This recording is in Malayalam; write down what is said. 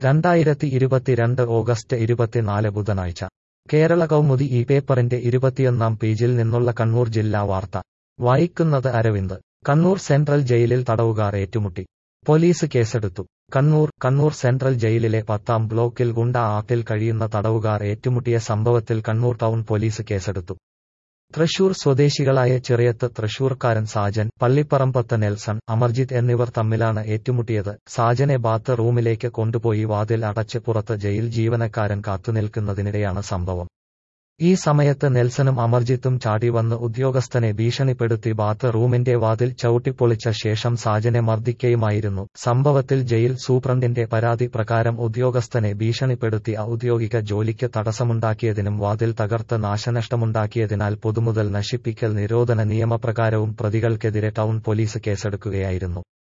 2022 ഓഗസ്റ്റ് 24 ബുധനാഴ്ച കേരള കൗമുദി ഈ പേപ്പറിന്റെ 21-ാം പേജിൽ നിന്നുള്ള കണ്ണൂർ ജില്ലാ വാർത്ത വായിക്കുന്നത് അരവിന്ദ്. കണ്ണൂർ സെൻട്രൽ ജയിലിൽ തടവുകാർ ഏറ്റുമുട്ടി. പോലീസ് കേസെടുത്തു. കണ്ണൂർ സെൻട്രൽ ജയിലിലെ 10-ാം ബ്ലോക്കിൽ ഗുണ്ടാ ആക്ടിൽ കഴിയുന്ന തടവുകാർ ഏറ്റുമുട്ടിയ സംഭവത്തിൽ കണ്ണൂർ ടൗൺ പോലീസ് കേസെടുത്തു. തൃശൂർ സ്വദേശികളായ ചിറയത്ത് തൃശൂർക്കാരൻ സാജൻ, പള്ളിപ്പറമ്പത്ത് നെൽസൺ, അമർജിത്ത് എന്നിവർ തമ്മിലാണ് ഏറ്റുമുട്ടിയത്. സാജനെ ബാത്ത് റൂമിലേക്ക് കൊണ്ടുപോയി വാതിൽ അടച്ച് പുറത്ത് ജയിൽ ജീവനക്കാരൻ കാത്തുനിൽക്കുന്നതിനിടെയാണ് സംഭവം. ഈ സമയത്ത് നെൽസണും അമർജിത്തും ചാടി വന്ന് ഉദ്യോഗസ്ഥനെ ഭീഷണിപ്പെടുത്തി ബാത്ത് റൂമിന്റെ വാതിൽ ചവിട്ടിപ്പൊളിച്ച ശേഷം സാജനെ മർദ്ദിക്കുകയുമായിരുന്നു. സംഭവത്തിൽ ജയിൽ സൂപ്രണ്ടിന്റെ പരാതി പ്രകാരം ഉദ്യോഗസ്ഥനെ ഭീഷണിപ്പെടുത്തി ഔദ്യോഗിക ജോലിക്ക് തടസ്സമുണ്ടാക്കിയതിനും വാതിൽ തകർത്ത് നാശനഷ്ടമുണ്ടാക്കിയതിനാൽ പൊതുമുതൽ നശിപ്പിക്കൽ നിരോധന നിയമപ്രകാരവും പ്രതികൾക്കെതിരെ ടൗൺ പോലീസ് കേസെടുക്കുകയായിരുന്നു.